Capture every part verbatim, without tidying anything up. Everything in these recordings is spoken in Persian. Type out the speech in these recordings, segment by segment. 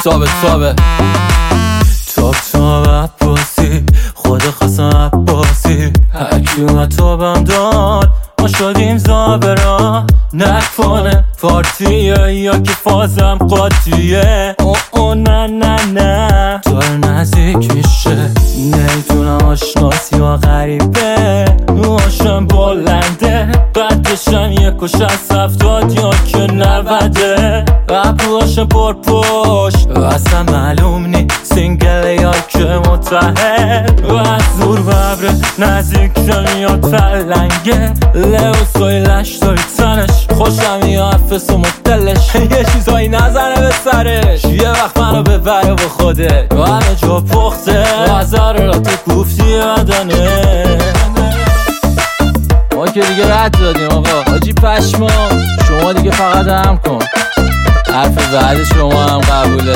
تابه تابه تاب تاب عباسی خود خواستم عباسی هرکی اومد تابم داد ما شدیم زابرا نکنه پارتیه یا که فازم قاطیه او او نه نه نه داره نزدیک میشه نمیتونم آشناسی یا غریبه نواشم بلنده قدشم یک و شست هفتاد یا که نوده ابروهاشم پر پشت و اصلا معلوم نی سینگل یا که متحد و از زور ببره نزدیک شم یا تلنگه لباسای لشتای تنش خوشم یا حفظ و مدلش یه چیزایی نزنه به سرش یه وقت منو ببره با خوده و همه جا پخته و ضرورات گفتی بدنه ما که دیگه رد دادیم آقا حاجی پشما شما دیگه فقط هم کن حرف بعد شما هم قبوله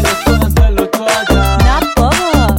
نه بابا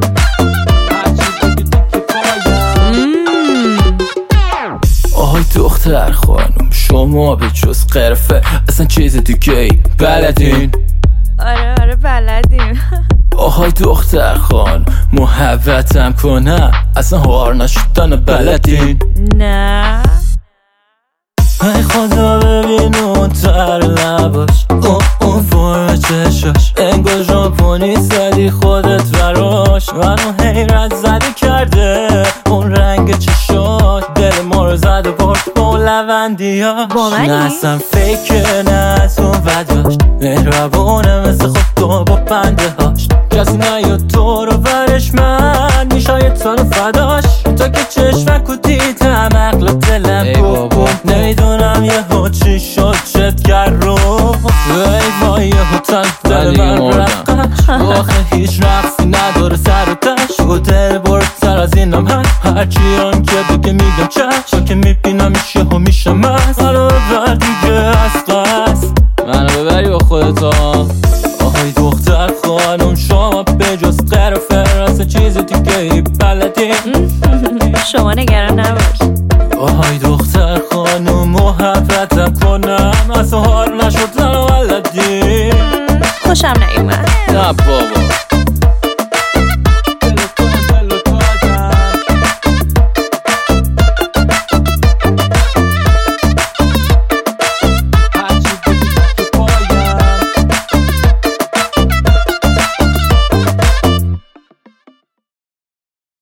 آهای دختر خانم شما به جز قرفه اصلا چیز دیگه ای بلدین؟ آره آره بلدیم آهای دختر خان محبتم کنم اصلا هار نشدن بلدین؟ نه ای خدا ببین اون تر لباش اون اون فرم چشاش انگار ژاپنی زدی خودت براش منو حیرت زده کرده اون رنگ چشاش دل ما رو زده برد با لوندیاش با منی؟ نه اصلا فکر نه از اون بداش مهربونه مثل خود تو با بنده هاش کسی نیاد تو رو برش من میشای تو رو فداش تا که چشمک و دیدم عقل دلم بابا نمیدونم یه ها چی شد چتگر رو ای وای یه ها تن دل من رقش آخه هیچ رقصی نداره سر و تش و دل بردتر از اینم هست هرچی هم که بگه میگم چشم که میبینم میشه ها میشم مست منو ببر دیگه از قصد منو ببری با خودتا آهای دختر خانم شما به جز قرفه اصلا چیز دیگه ای بلدی شما نگران نباش آهای دختر خانم محبتم کنم اصلا حال نشد زن و ولدی خوشم نیومد نه بابا